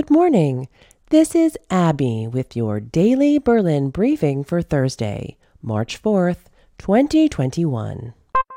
Good morning. This is Abby with your daily Berlin briefing for Thursday, March 4th, 2021.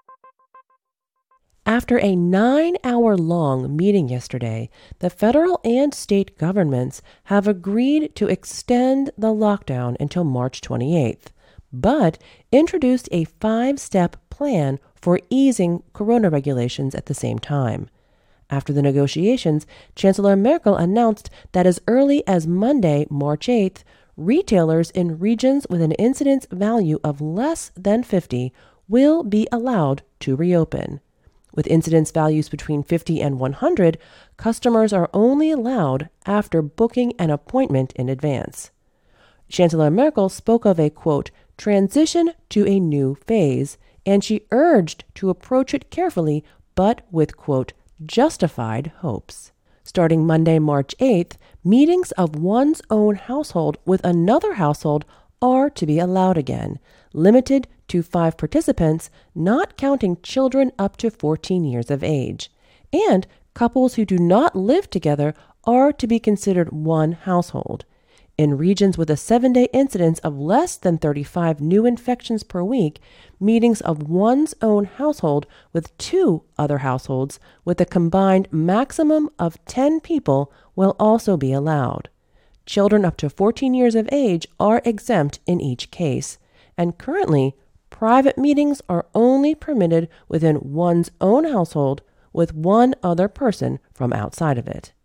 After a 9-hour-long meeting yesterday, the federal and state governments have agreed to extend the lockdown until March 28th, but introduced a 5-step plan for easing corona regulations at the same time. After the negotiations, Chancellor Merkel announced that as early as Monday, March 8th, retailers in regions with an incidence value of less than 50 will be allowed to reopen. With incidence values between 50 and 100, customers are only allowed after booking an appointment in advance. Chancellor Merkel spoke of a, quote, transition to a new phase, and she urged to approach it carefully but with, quote, justified hopes. Starting Monday, March 8th, meetings of one's own household with another household are to be allowed again, limited to 5 participants, not counting children up to 14 years of age. And couples who do not live together are to be considered one household. In regions with a 7-day incidence of less than 35 new infections per week, meetings of one's own household with 2 other households with a combined maximum of 10 people will also be allowed. Children up to 14 years of age are exempt in each case, and currently, private meetings are only permitted within one's own household with one other person from outside of it.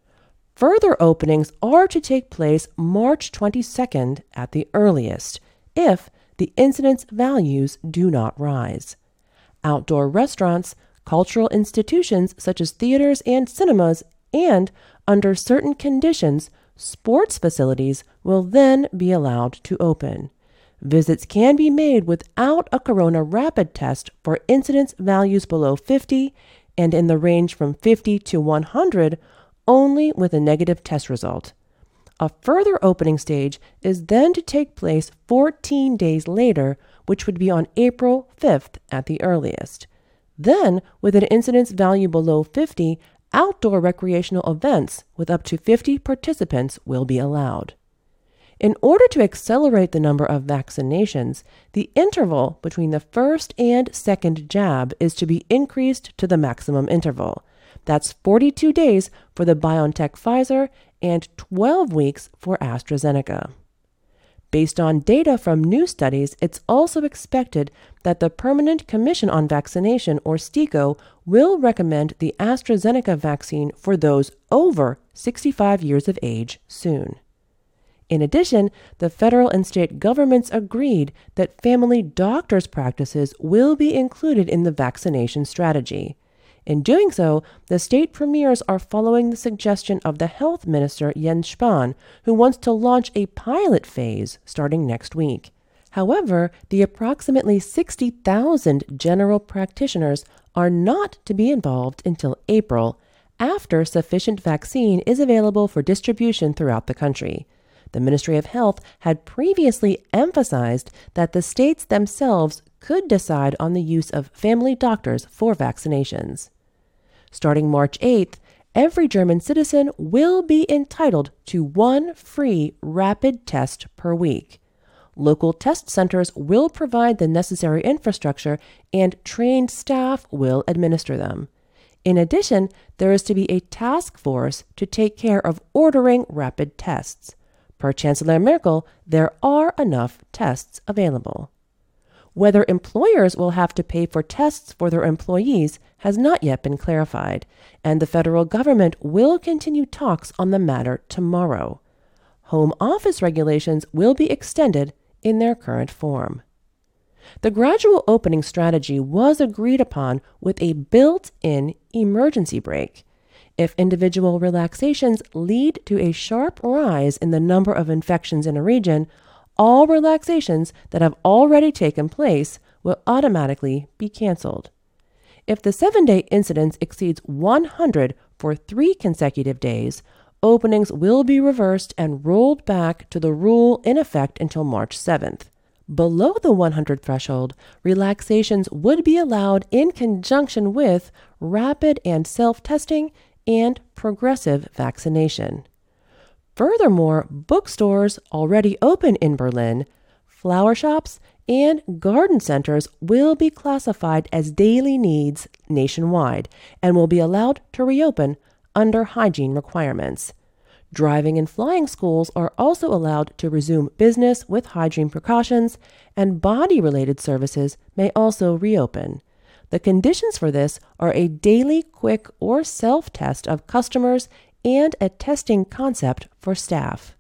Further openings are to take place March 22nd at the earliest, if the incidence values do not rise. Outdoor restaurants, cultural institutions such as theaters and cinemas, and, under certain conditions, sports facilities will then be allowed to open. Visits can be made without a corona rapid test for incidence values below 50 and in the range from 50 to 100 only with a negative test result. A further opening stage is then to take place 14 days later, which would be on April 5th at the earliest. Then, with an incidence value below 50, outdoor recreational events with up to 50 participants will be allowed. In order to accelerate the number of vaccinations, the interval between the first and second jab is to be increased to the maximum interval. That's 42 days for the BioNTech Pfizer and 12 weeks for AstraZeneca. Based on data from new studies, it's also expected that the Permanent Commission on Vaccination, or STIKO, will recommend the AstraZeneca vaccine for those over 65 years of age soon. In addition, the federal and state governments agreed that family doctors' practices will be included in the vaccination strategy. In doing so, the state premiers are following the suggestion of the health minister Jens Spahn, who wants to launch a pilot phase starting next week. However, the approximately 60,000 general practitioners are not to be involved until April, after sufficient vaccine is available for distribution throughout the country. The Ministry of Health had previously emphasized that the states themselves could decide on the use of family doctors for vaccinations. Starting March 8th, every German citizen will be entitled to 1 free rapid test per week. Local test centers will provide the necessary infrastructure, and trained staff will administer them. In addition, there is to be a task force to take care of ordering rapid tests. Per Chancellor Merkel, there are enough tests available. Whether employers will have to pay for tests for their employees has not yet been clarified, and the federal government will continue talks on the matter tomorrow. Home office regulations will be extended in their current form. The gradual opening strategy was agreed upon with a built-in emergency brake. If individual relaxations lead to a sharp rise in the number of infections in a region, all relaxations that have already taken place will automatically be canceled. If the 7-day incidence exceeds 100 for 3 consecutive days, openings will be reversed and rolled back to the rule in effect until March 7th. Below the 100 threshold, relaxations would be allowed in conjunction with rapid and self-testing and progressive vaccination. Furthermore, bookstores already open in Berlin, flower shops, and garden centers will be classified as daily needs nationwide and will be allowed to reopen under hygiene requirements. Driving and flying schools are also allowed to resume business with hygiene precautions, and body-related services may also reopen. The conditions for this are a daily quick or self-test of customers and a testing concept for staff.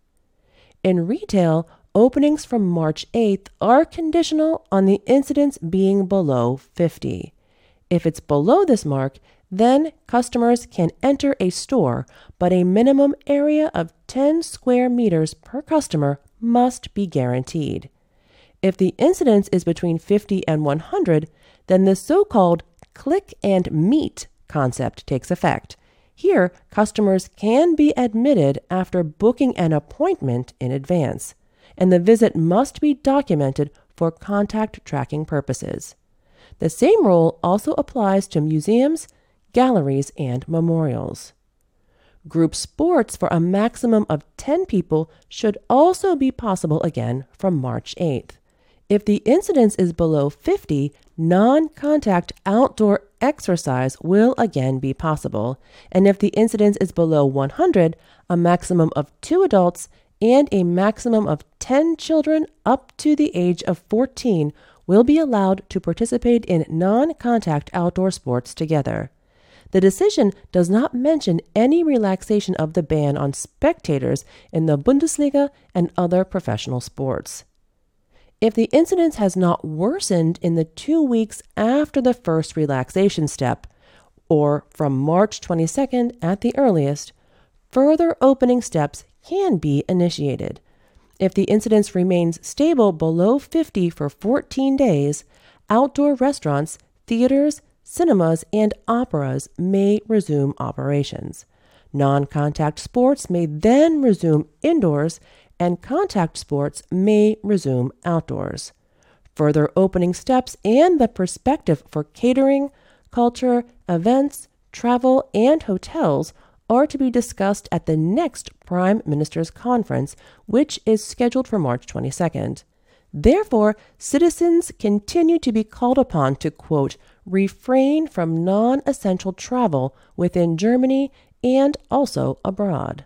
In retail, openings from March 8th are conditional on the incidence being below 50. If it's below this mark, then customers can enter a store, but a minimum area of 10 square meters per customer must be guaranteed. If the incidence is between 50 and 100, then the so-called click and meet concept takes effect. Here, customers can be admitted after booking an appointment in advance, and the visit must be documented for contact tracking purposes. The same rule also applies to museums, galleries, and memorials. Group sports for a maximum of 10 people should also be possible again from March 8th. If the incidence is below 50, non-contact outdoor exercise will again be possible, and if the incidence is below 100, a maximum of 2 adults and a maximum of 10 children up to the age of 14 will be allowed to participate in non-contact outdoor sports together. The decision does not mention any relaxation of the ban on spectators in the Bundesliga and other professional sports. If the incidence has not worsened in the 2 weeks after the first relaxation step, or from March 22nd at the earliest, further opening steps can be initiated. If the incidence remains stable below 50 for 14 days, outdoor restaurants, theaters, cinemas, and operas may resume operations. Non-contact sports may then resume indoors, and contact sports may resume outdoors. Further opening steps and the perspective for catering, culture, events, travel, and hotels are to be discussed at the next Prime Minister's Conference, which is scheduled for March 22nd. Therefore, citizens continue to be called upon to, quote, refrain from non-essential travel within Germany and also abroad.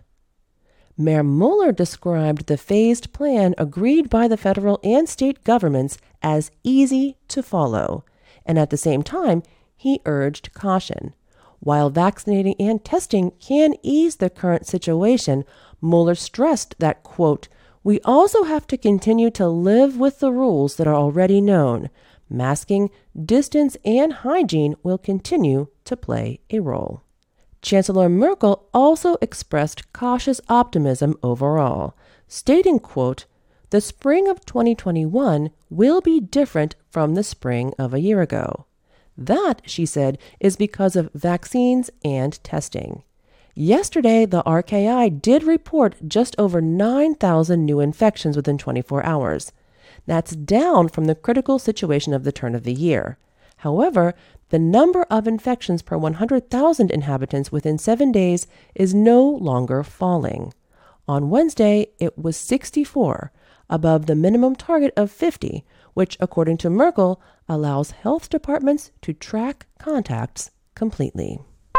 Mayor Mueller described the phased plan agreed by the federal and state governments as easy to follow, and at the same time, he urged caution. While vaccinating and testing can ease the current situation, Mueller stressed that, quote, we also have to continue to live with the rules that are already known. Masking, distance, and hygiene will continue to play a role. Chancellor Merkel also expressed cautious optimism overall, stating, quote, the spring of 2021 will be different from the spring of a year ago. That, she said, is because of vaccines and testing. Yesterday, the RKI did report just over 9,000 new infections within 24 hours. That's down from the critical situation of the turn of the year. However, the number of infections per 100,000 inhabitants within 7 days is no longer falling. On Wednesday, it was 64, above the minimum target of 50, which, according to Merkel, allows health departments to track contacts completely.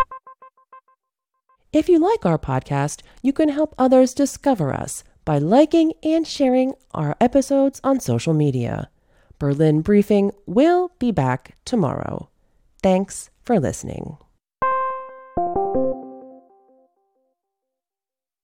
If you like our podcast, you can help others discover us by liking and sharing our episodes on social media. Berlin Briefing will be back tomorrow. Thanks for listening.